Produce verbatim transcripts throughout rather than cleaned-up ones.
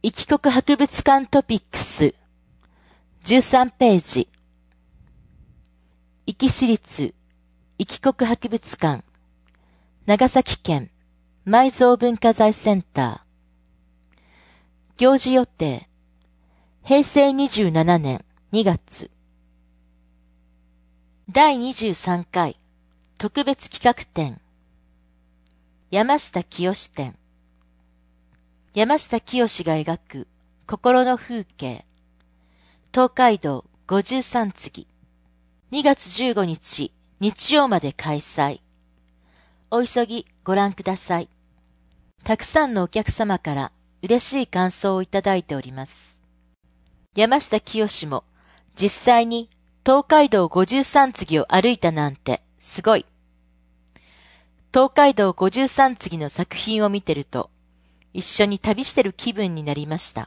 壱岐国博物館トピックスじゅうさんページ壱岐市立壱岐国博物館長崎県埋蔵文化財センター行事予定へいせいにじゅうななねんにがつだいにじゅうさんかい特別企画展山下清展山下清が描く心の風景東海道ごじゅうさん次にがつじゅうごにち日曜まで開催お急ぎご覧ください。たくさんのお客様から嬉しい感想をいただいております。山下清も実際に東海道ごじゅうさん次を歩いたなんてすごい。東海道ごじゅうさん次の作品を見てると一緒に旅してる気分になりました。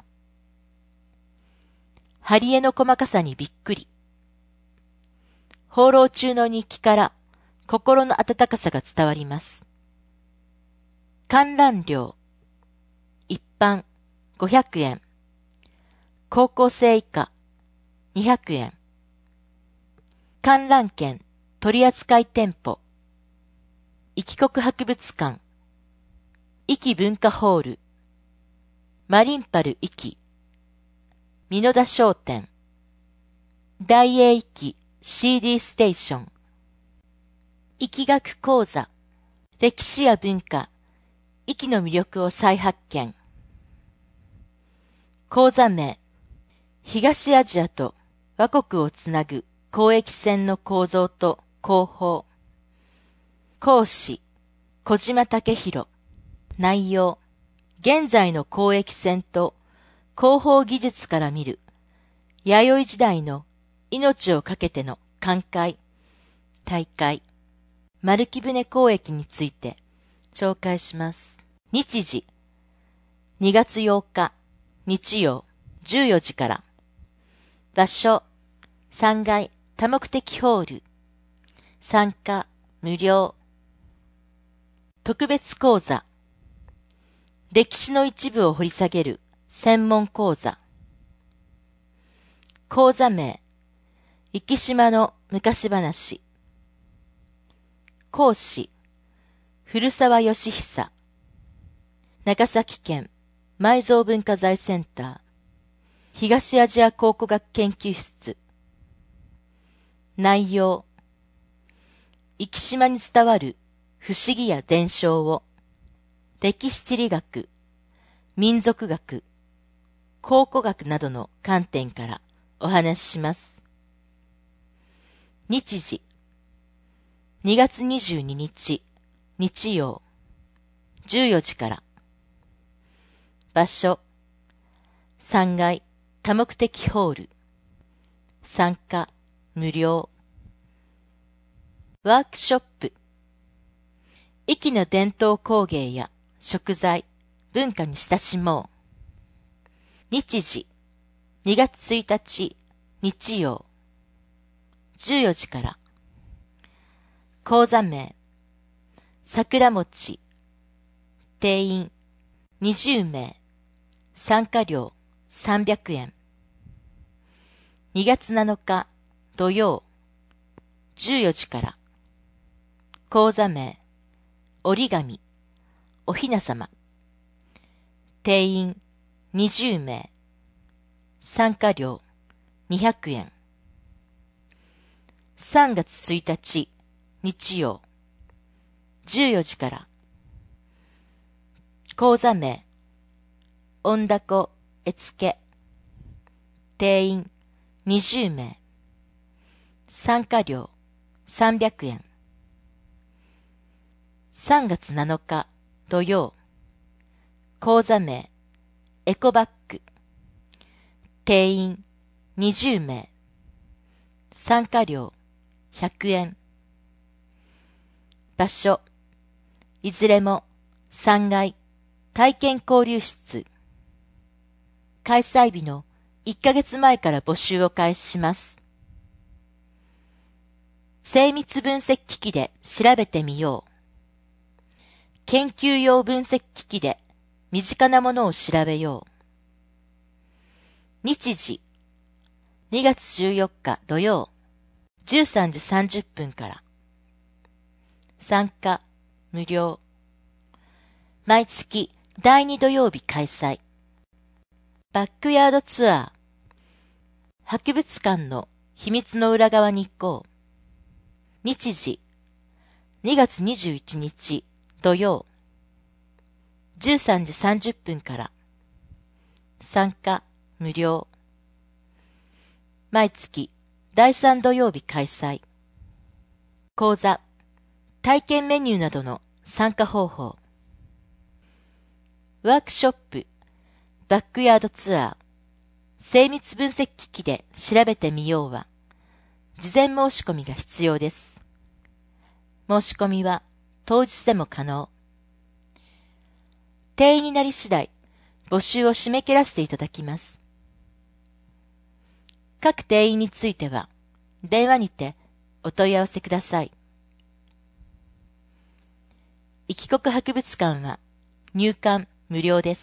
貼り絵の細かさにびっくり。放浪中の日記から心の温かさが伝わります。観覧料一般ごひゃくえん高校生以下にひゃくえん観覧券取扱店舗壱岐国博物館壱岐文化ホールマリンパル壱岐美濃田商店大英壱岐 シーディー ステーション壱岐学講座歴史や文化壱岐の魅力を再発見講座名東アジアと倭国をつなぐ交易線の構造と工法講師小島武弘内容現在の交易線と工法技術から見る弥生時代の命をかけての航海、大海、丸木舟交易について紹介します。日時にがつようか日曜じゅうよじから場所さんがい多目的ホール参加無料特別講座歴史の一部を掘り下げる専門講座講座名壱岐島の昔話講師古澤義久長崎県埋蔵文化財センター東アジア考古学研究室内容壱岐島に伝わる不思議や伝承を歴史地理学、民族学、考古学などの観点からお話しします。日時にがつにじゅうににち日曜じゅうよじから場所さんがい多目的ホール参加無料ワークショップ壱岐の伝統工芸や食材、文化に親しもう日時にがつついたち日曜じゅうよじから講座名桜餅定員にじゅうめい参加料さんびゃくえんにがつなのか土曜じゅうよじから講座名折り紙おひなさま定員にじゅうめい参加料にひゃくえんさんがつついたち日曜じゅうよじから講座名音だこ絵付け定員にじゅうめい参加料さんびゃくえんさんがつなのか土曜講座名エコバッグ定員にじゅうめい参加料ひゃくえん場所いずれもさんがい体験交流室開催日のいっかげつまえから募集を開始します精密分析機器で調べてみよう研究用分析機器で身近なものを調べよう日時、にがつじゅうよっか土曜、じゅうさんじさんじゅっぷんから。参加、無料。毎月だいに土曜日開催。バックヤードツアー。博物館の秘密の裏側に行こう。日時、にがつにじゅういちにち土曜、じゅうさんじさんじゅっぷんから。参加、無料。毎月だいさん土曜日開催。講座、体験メニューなどの参加方法。ワークショップ、バックヤードツアー、精密分析機器で調べてみようは、事前申し込みが必要です。申し込みは当日でも可能。定員になり次第、募集を締め切らせていただきます。各定員については、電話にてお問い合わせください。いきこく博物館は入館無料です。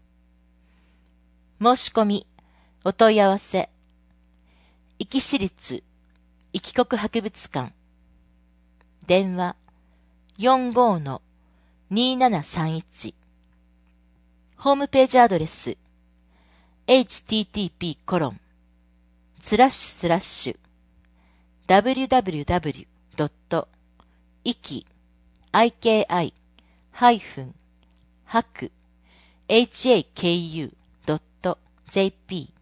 申し込み、お問い合わせ、壱岐市立いきこく博物館、電話 よんごーのにーななさんいち、ホームページアドレス エイチティーティーピーコロンスラッシュスラッシュダブリュダブリュダブリュドットイキハイフンハクエイチエーケーユードットジェーピー